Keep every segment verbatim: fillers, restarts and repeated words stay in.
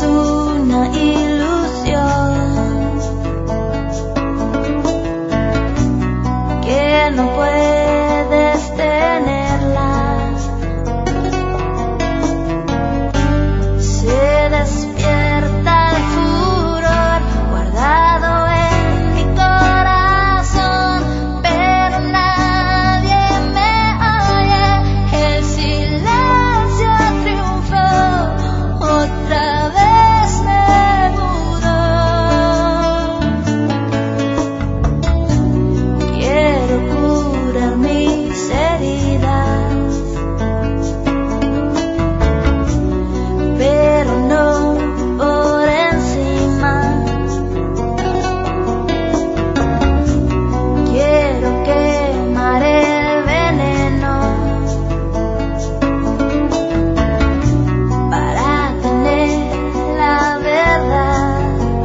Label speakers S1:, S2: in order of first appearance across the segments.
S1: una ilusión que no puedes tenerla. Se despierta el furor guardado en mi corazón, pero nadie me oye. El silencio triunfó, otra vez me mudó. Quiero curar mis heridas, pero no por encima. Quiero quemar el veneno para tener la verdad.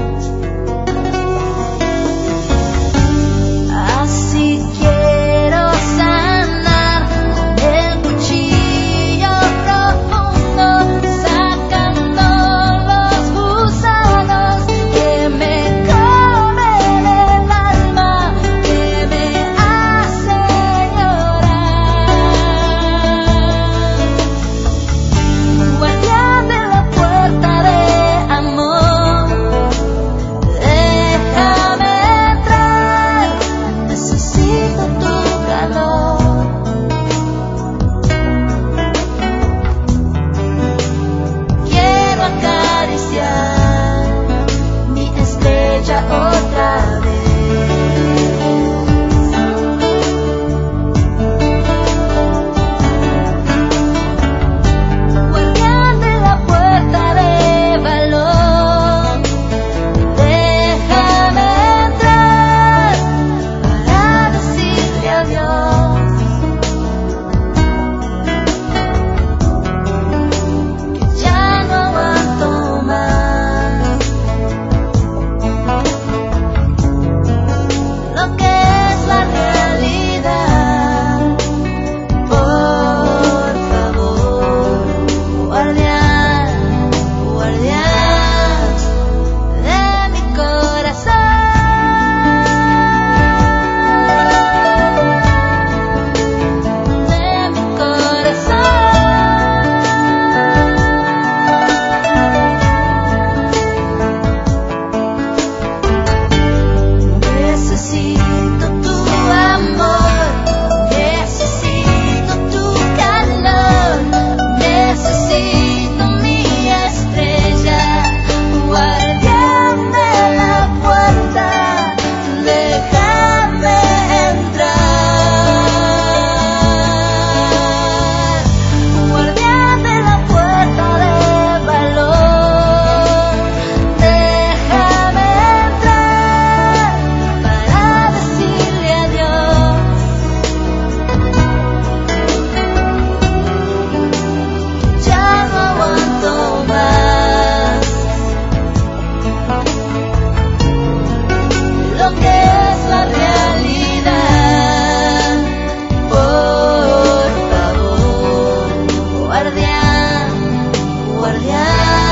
S1: Así quiero sanar con el cuchillo profundo, sacando los gusanos que me comen el alma, que me hacen llorar. Guardián de la puerta de amor, déjame entrar, necesito tu calor. Quiero acariciar mi estrella otra vez. Guardián de la puerta de valor, déjame entrar para decirle adiós, que ya no aguanto más lo que es la realidad. Por favor, guardián, guardián de mi corazón, de mi corazón. Necesito tu amor, necesito tu calor, necesito mi estrella, guardián de la puerta, déjame entrar. Guardián de la puerta de valor, déjame entrar para decirle adiós, que ya no aguanto más lo que es la realidad. Por favor, guardián, guardián.